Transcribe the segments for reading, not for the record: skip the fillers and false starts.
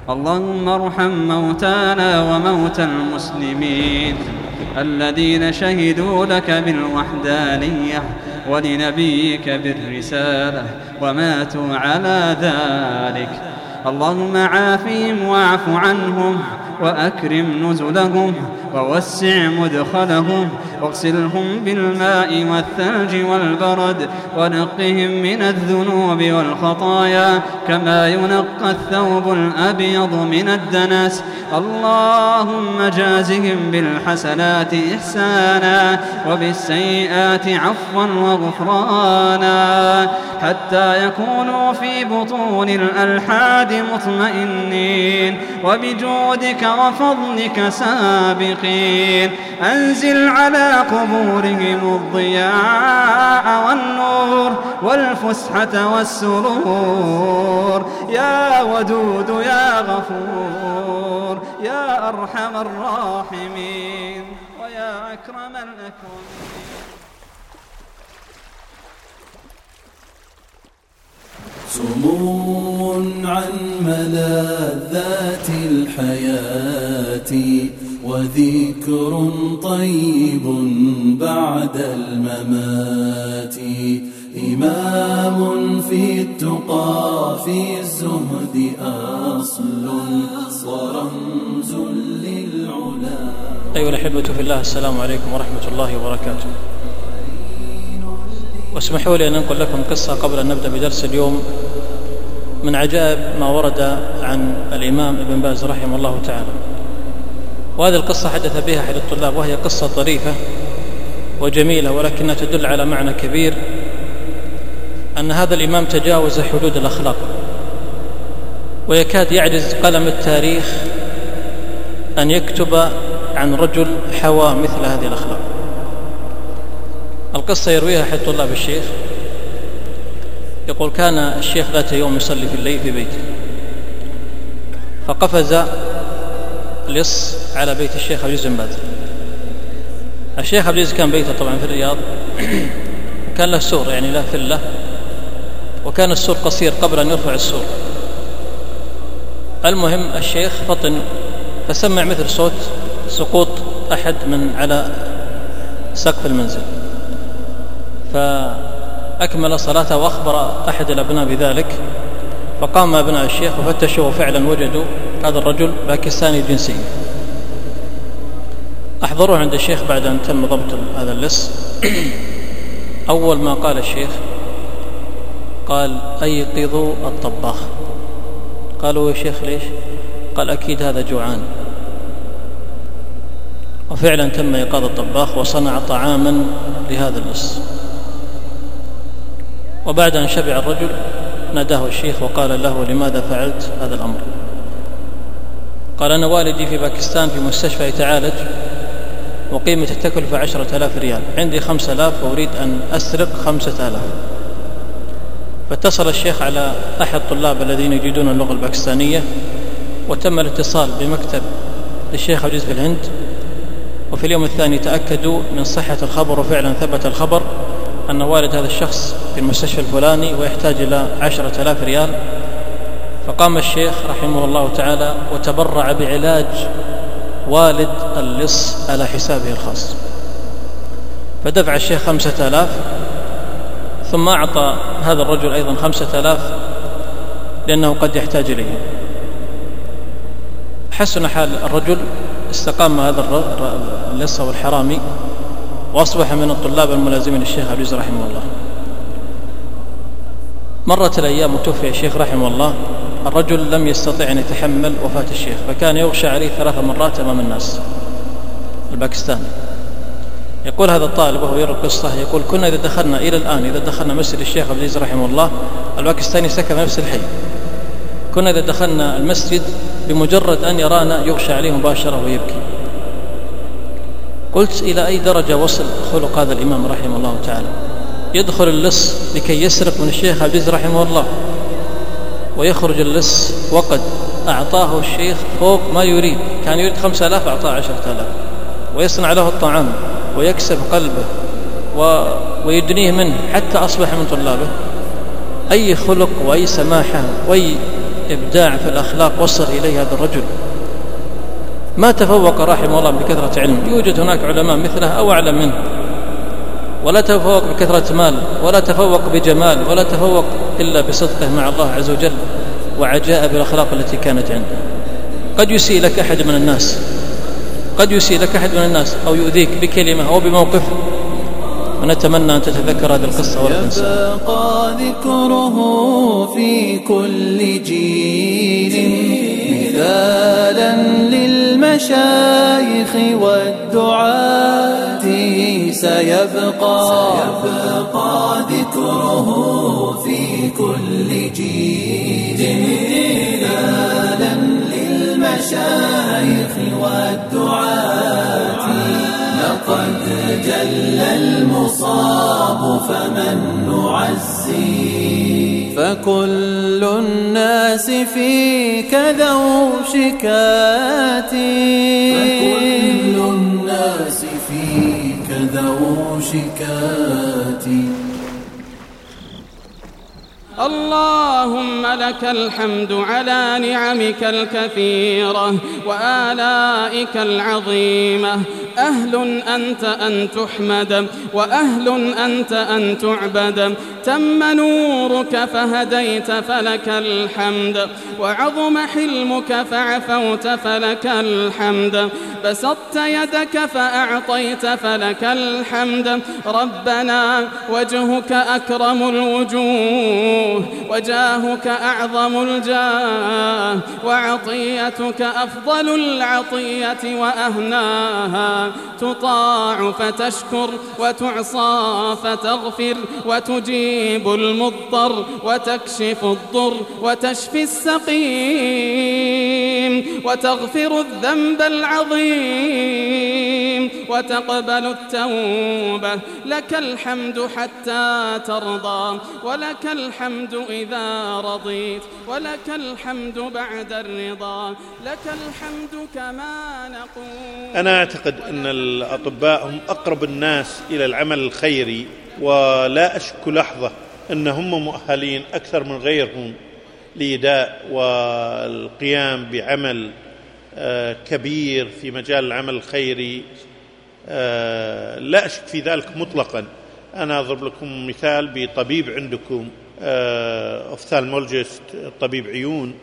اللهم ارحم موتانا وموتى المسلمين الذين شهدوا لك بالوحدانية ولنبيك بالرسالة وماتوا على ذلك. اللهم عافهم واعف عنهم وأكرم نزلهم ووسع مدخلهم واغسلهم بالماء والثلج والبرد ونقهم من الذنوب والخطايا كما ينقى الثوب الأبيض من الدنس. اللهم جازهم بالحسنات إحسانا وبالسيئات عفوا وغفرانا حتى يكونوا في بطون الألحاد مطمئنين وبجودك وفضلك سابقين. أنزل على قبورهم الضياء والنور والفسحة والسرور يا ودود يا غفور يا أرحم الراحمين ويا أكرم الأكرمين. سمو عن ملاذات الحياة وذكر طيب بعد الممات. إمام في التقى في الزهد أصل ورمز للعلا. أيها الأحبة في الله، السلام عليكم ورحمة الله وبركاته. واسمحوا لي أن أنقل لكم قصة قبل أن نبدأ بدرس اليوم من عجائب ما ورد عن الإمام ابن باز رحمه الله تعالى. وهذه القصة حدث بها أحد الطلاب، وهي قصة طريفة وجميلة ولكنها تدل على معنى كبير، أن هذا الإمام تجاوز حدود الأخلاق ويكاد يعجز قلم التاريخ أن يكتب عن رجل حوى مثل هذه الأخلاق. القصة يرويها أحد طلاب الشيخ، يقول: كان الشيخ ذات يوم يصلي في الليل في بيته، فقفز لص على بيت الشيخ عبد العزيز بن باز. الشيخ عبد العزيز كان بيته طبعا في الرياض، كان له سور يعني لا فلة، وكان السور قصير قبل أن يرفع السور. المهم الشيخ فطن فسمع مثل صوت سقوط أحد من على سقف المنزل، فأكمل صلاته وأخبر أحد الأبناء بذلك، فقام أبناء الشيخ وفتشوا وفعلا وجدوا هذا الرجل باكستاني الجنسية. أحضروه عند الشيخ بعد أن تم ضبط هذا اللص. أول ما قال الشيخ قال: أيقظوا الطباخ. قالوا: يا شيخ ليش؟ قال: أكيد هذا جوعان. وفعلا تم إيقاظ الطباخ وصنع طعاما لهذا اللص. وبعد أن شبع الرجل ناداه الشيخ وقال له: لماذا فعلت هذا الأمر؟ قال: أنا والدي في باكستان في مستشفى يتعالج، وقيمة التكلفة 10,000 ريال، عندي 5,000 وأريد أن أسرق 5,000. فاتصل الشيخ على أحد الطلاب الذين يجيدون اللغة الباكستانية، وتم الاتصال بمكتب للشيخ عبد العزيز في الهند. وفي اليوم الثاني تأكدوا من صحة الخبر، وفعلا ثبت الخبر أن والد هذا الشخص في المستشفى الفلاني ويحتاج إلى 10,000 ريال. فقام الشيخ رحمه الله تعالى وتبرع بعلاج والد اللص على حسابه الخاص، فدفع الشيخ 5,000، ثم أعطى هذا الرجل أيضا 5,000 لأنه قد يحتاج إليه. حسن حال الرجل، استقام هذا اللص والحرامي، وأصبح من الطلاب الملازمين للشيخ عبد العزيز رحمه الله. مرت الأيام وتوفي الشيخ رحمه الله. الرجل لم يستطيع أن يتحمل وفاة الشيخ، فكان يغشى عليه 3 مرات أمام الناس الباكستاني. يقول هذا الطالب وهو يروي القصة، يقول: كنا إذا دخلنا إلى الآن إذا دخلنا مسجد الشيخ عبد العزيز رحمه الله، الباكستاني سكن نفس الحي، كنا إذا دخلنا المسجد بمجرد أن يرانا يغشى عليه مباشرة ويبكي. قلت: إلى أي درجة وصل خلق هذا الإمام رحمه الله تعالى؟ يدخل اللص لكي يسرق من الشيخ عبد العزيز رحمه الله، ويخرج اللص وقد أعطاه الشيخ فوق ما يريد. كان يريد 5,000 أعطاه 10,000، ويصنع له الطعام ويكسب قلبه ويدنيه منه حتى أصبح من طلابه. أي خلق وأي سماحة وأي إبداع في الأخلاق وصل إليه هذا الرجل. ما تفوق رحمه الله بكثرة علم، يوجد هناك علماء مثله أو أعلم منه، ولا تفوق بكثرة مال، ولا تفوق بجمال، ولا تفوق إلا بصدقه مع الله عز وجل وعجائب الأخلاق التي كانت عنده. قد يسيء لك أحد من الناس أو يؤذيك بكلمة أو بموقف، ونتمنى أن تتذكر هذه القصة ولا تنساها. يبقى ذكره في كل جيل مثالا للمشايخ والدعاة، سيبقى ذكره في كل جيل مثالا للمشايخ والدعاة. لقد جل المصاب فمن نعزي، فكل الناس فيك ذو شكاتي، اللهم لك الحمد على نعمك الكثيرة وآلائك العظيمة. أهل أنت أن تحمد، وأهل أنت أن تعبد. تم نورك فهديت فلك الحمد، وعظم حلمك فعفوت فلك الحمد. بسطت يدك فأعطيت فلك الحمد. ربنا وجهك أكرم الوجوه، وجاهك أعظم الجاه، وعطيتك أفضل العطية وأهناها. تطاع فتشكر، وتعصى فتغفر، وتجيب المضطر، وتكشف الضر، وتشفي السقيم، وتغفر الذنب العظيم، وتقبل التوبة. لك الحمد حتى ترضى، ولك الحمد إذا رضيت، ولك الحمد بعد الرضا. لك الحمد كما نقول. أنا أعتقد أن الأطباء هم أقرب الناس إلى العمل الخيري، ولا أشك لحظة أنهم مؤهلين أكثر من غيرهم لإداء والقيام بعمل كبير في مجال العمل الخيري، لا أشك في ذلك مطلقا. أنا أضرب لكم مثال بطبيب عندكم أوفثالمولوجيست، طبيب عيون،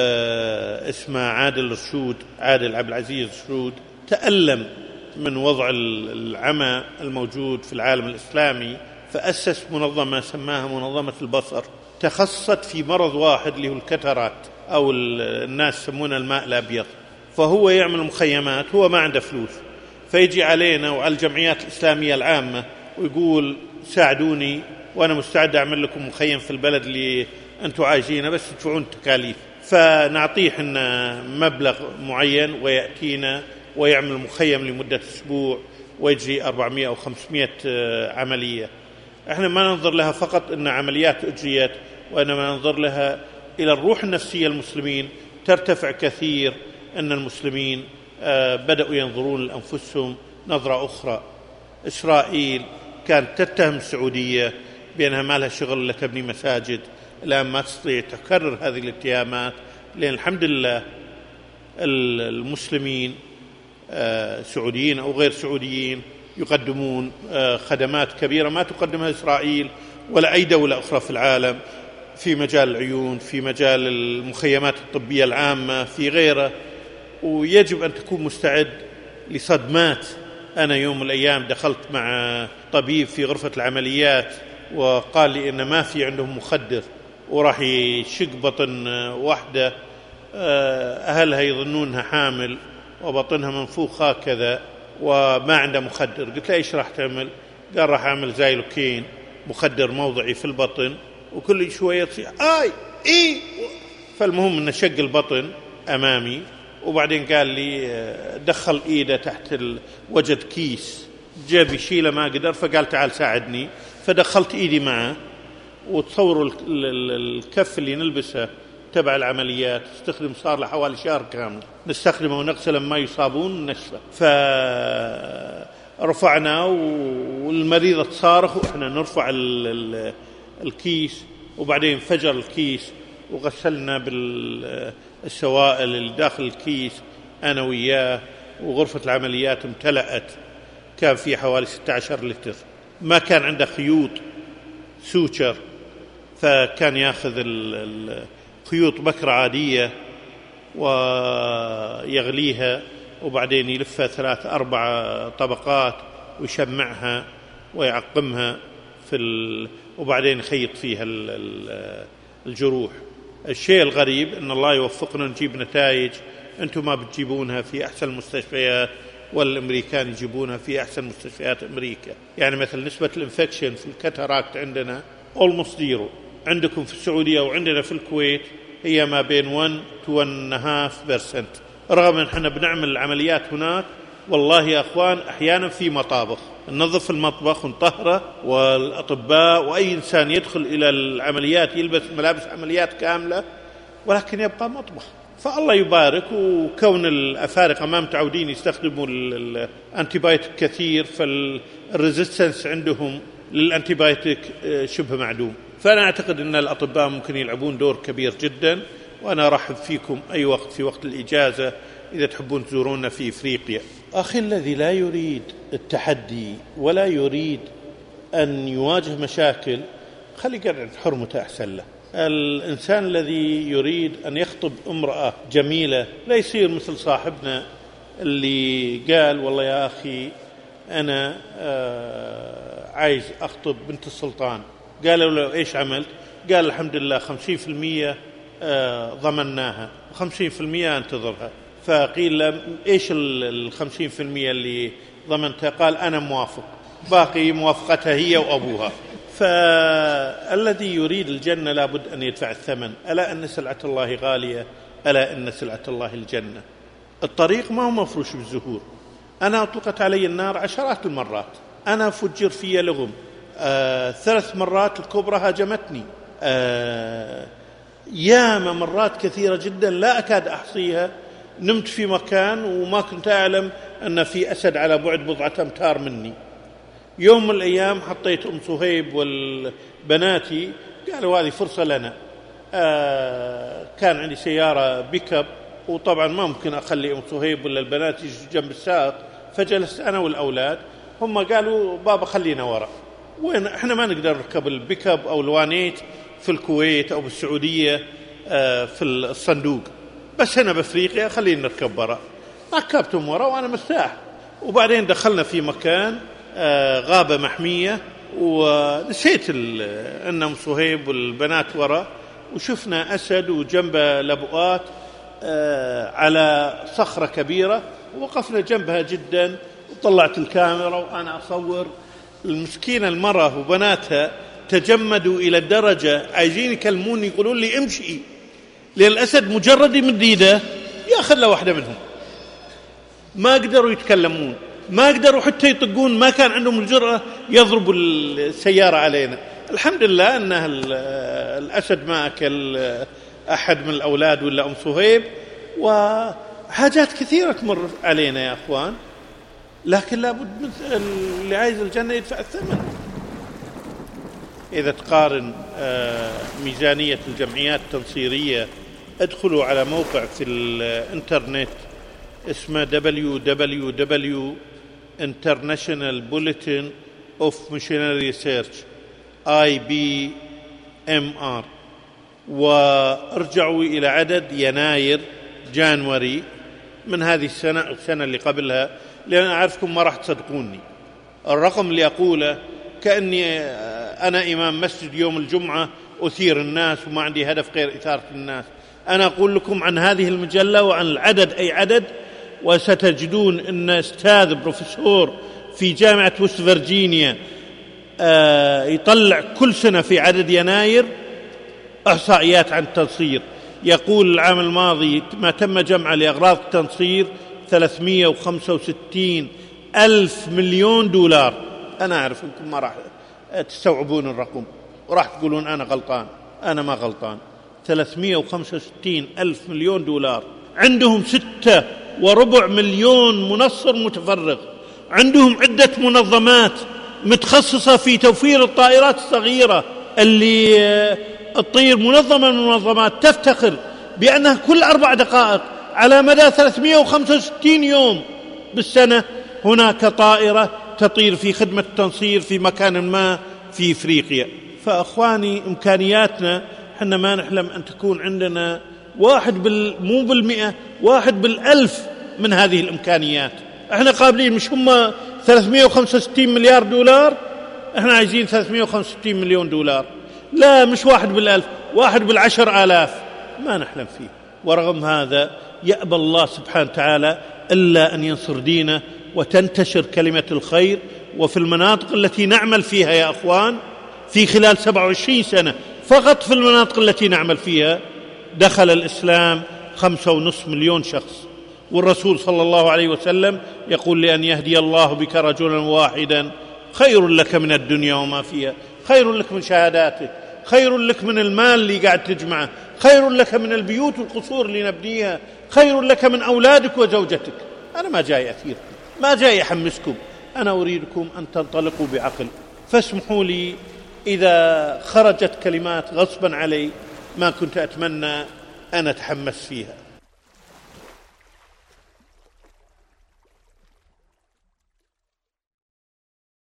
اسمه عادل عبد العزيز رشود، تألم من وضع العمى الموجود في العالم الإسلامي، فأسس منظمة سماها منظمة البصر، تخصصت في مرض واحد اللي هو الكترات، أو الناس يسمونه الماء الأبيض. فهو يعمل مخيمات، هو ما عنده فلوس، فيجي علينا وعلى الجمعيات الإسلامية العامة ويقول ساعدوني وأنا مستعد أعمل لكم مخيم في البلد اللي أنتم عايشينه، بس تدفعون التكاليف. فنعطيه إحنا مبلغ معين ويأتينا ويعمل مخيم لمدة أسبوع ويجري 400 أو 500 عملية. احنا ما ننظر لها فقط ان عمليات اجريت، وانما ننظر لها الى الروح النفسيه. المسلمين ترتفع كثير، ان المسلمين بداوا ينظرون لانفسهم نظره اخرى. اسرائيل كانت تتهم السعوديه بانها ما لها شغل الا تبني مساجد، الان ما تستطيع تكرر هذه الاتهامات، لان الحمد لله المسلمين سعوديين او غير سعوديين يقدمون خدمات كبيرة ما تقدمها إسرائيل ولا أي دولة أخرى في العالم، في مجال العيون، في مجال المخيمات الطبية العامة، في غيره. ويجب أن تكون مستعد لصدمات. أنا يوم من الأيام دخلت مع طبيب في غرفة العمليات وقال لي إن ما في عندهم مخدر، وراح يشق بطن واحدة أهلها يظنونها حامل وبطنها منفوخ هكذا وما عنده مخدر. قلت له ايش راح تعمل؟ قال راح اعمل زايلوكين، مخدر موضعي في البطن، وكل شويه تصيح اي. فالمهم انه شق البطن امامي، وبعدين قال لي دخل ايده تحت وجد كيس، جاب يشيله ما قدر، فقال تعال ساعدني. فدخلت ايدي معه، وتصوروا الكف اللي نلبسه تبع العمليات استخدم صار له حوالي شهر كامل نستخدمه ونغسله ما يصابون ونشفه. فرفعنا والمريضة تصارخ وإحنا نرفع الكيس، وبعدين فجر الكيس وغسلنا بالسوائل اللي داخل الكيس أنا وياه، وغرفة العمليات امتلأت، كان في حوالي 16 لتر. ما كان عنده خيوط سوتشر، فكان ياخذ الخيوط بكرة عادية ويغليها وبعدين يلفها 3-4 طبقات ويشمعها ويعقمها وبعدين يخيط فيها الجروح. الشيء الغريب أن الله يوفقنا نجيب نتائج أنتم ما بتجيبونها في أحسن المستشفيات، والأمريكان يجيبونها في أحسن مستشفيات أمريكا. يعني مثل نسبة الانفكشن في الكاتاراكت عندنا almost zero، عندكم في السعودية وعندنا في الكويت هي ما بين 1 to 1.5%، رغم أن احنا بنعمل العمليات هناك والله يا أخوان أحيانا في مطابخ ننظف المطبخ ونطهره، والأطباء وأي إنسان يدخل إلى العمليات يلبس ملابس عمليات كاملة، ولكن يبقى مطبخ. فالله يبارك، وكون الأفارقة ما متعودين يستخدموا الأنتيبايوتيك كثير، فالريزيستنس عندهم للأنتيبايوتيك شبه معدوم. فأنا أعتقد أن الأطباء ممكن يلعبون دور كبير جدا، وأنا أرحب فيكم أي وقت في وقت الإجازة إذا تحبون تزورونا في إفريقيا. أخي الذي لا يريد التحدي ولا يريد أن يواجه مشاكل، خلي قرعة حرمته أحسن له. الإنسان الذي يريد أن يخطب امرأة جميلة لا يصير مثل صاحبنا اللي قال والله يا أخي أنا عايز أخطب بنت السلطان. قالوا له إيش عملت؟ قال الحمد لله 50% ضمناها، 50% انتظرها. فقيل له إيش 50% اللي ضمنتها؟ قال أنا موافق، باقي موافقتها هي وأبوها. فالذي يريد الجنة لابد أن يدفع الثمن. ألا أن سلعة الله غالية، ألا أن سلعة الله الجنة. الطريق ما هو مفروش بالزهور. أنا أطلقت علي النار عشرات المرات، أنا فجر في لغم 3 مرات الكبرى هاجمتني، ياما مرات كثيرة جدا لا أكاد أحصيها. نمت في مكان وما كنت أعلم أن في أسد على بعد 1 أمتار مني. يوم من الأيام حطيت أم صهيب والبناتي، قالوا هذه فرصة لنا. كان عندي سيارة بيكاب، وطبعا ما ممكن أخلي أم صهيب ولا البنات جنب السائق، فجلست أنا والأولاد. هم قالوا بابا خلينا وراء، وين إحنا ما نقدر نركب البيكاب أو الوانيت في الكويت أو بالسعودية في الصندوق، بس هنا بأفريقيا خلينا نركب وراء. ركبتهم وراء وأنا مرتاح. وبعدين دخلنا في مكان غابة محمية، ونسيت أن أم صهيب والبنات وراء، وشفنا أسد وجنبه لبؤات على صخرة كبيرة، ووقفنا جنبها جدا. وطلعت الكاميرا وأنا أصور. المسكينة المرأة وبناتها تجمدوا إلى الدرجة عايزين يكلموني يقولون لي امشي، لأن الأسد مجرد يمد يده يأخذ له واحدة منهم. ما قدروا يتكلمون، ما قدروا حتى يطقون، ما كان عندهم الجرأة يضربوا السيارة علينا. الحمد لله أن الأسد ما أكل أحد من الأولاد ولا أم صهيب. وحاجات كثيرة تمر علينا يا أخوان، لكن لابد اللي عايز الجنة يدفع الثمن. إذا تقارن ميزانية الجمعيات التنصيرية، ادخلوا على موقع في الإنترنت اسمه www.international bulletin of missionary research IBMR، وارجعوا إلى عدد يناير جانوري من هذه السنة اللي قبلها، لأن أعرفكم ما راح تصدقوني. الرقم اللي أقوله كأني أنا إمام مسجد يوم الجمعة أثير الناس وما عندي هدف غير إثارة الناس. أنا أقول لكم عن هذه المجلة وعن العدد أي عدد، وستجدون أن أستاذ بروفيسور في جامعة وست فيرجينيا يطلع كل سنة في عدد يناير إحصائيات عن التنصير. يقول العام الماضي ما تم جمع لأغراض التنصير 365,000 مليون دولار. أنا أعرف أنكم ما راح تستوعبون الرقم وراح تقولون أنا غلطان. أنا ما غلطان. 365,000 مليون دولار. عندهم 6.25 مليون منصر متفرغ. عندهم عدة منظمات متخصصة في توفير الطائرات الصغيرة اللي تطير منظمة من المنظمات تفتخر بأنها كل 4 دقائق على مدى 365 يوم بالسنة هناك طائرة تطير في خدمة التنصير في مكان ما في إفريقيا. فأخواني إمكانياتنا حنا ما نحلم أن تكون عندنا مو بالمئة، 1 بالألف من هذه الإمكانيات. احنا قابلين، مش هم 365 مليار دولار، احنا عايزين 365 مليون دولار. لا، مش 1 بالألف، 1 بالعشر آلاف ما نحلم فيه. ورغم هذا يأبى الله سبحانه وتعالى إلا أن ينصر دينه وتنتشر كلمة الخير. وفي المناطق التي نعمل فيها يا أخوان، في خلال 27 سنة فقط في المناطق التي نعمل فيها دخل الإسلام 5.5 مليون شخص. والرسول صلى الله عليه وسلم يقول: لأن يهدي الله بك رجلا واحدا خير لك من الدنيا وما فيها، خير لك من شهاداتك، خير لك من المال اللي قاعد تجمعه، خير لك من البيوت والقصور اللي نبنيها، خير لك من أولادك وزوجتك. أنا ما جاي أثيركم، ما جاي أحمسكم، أنا أريدكم أن تنطلقوا بعقل. فاسمحوا لي إذا خرجت كلمات غصبا علي ما كنت أتمنى أن أتحمس فيها.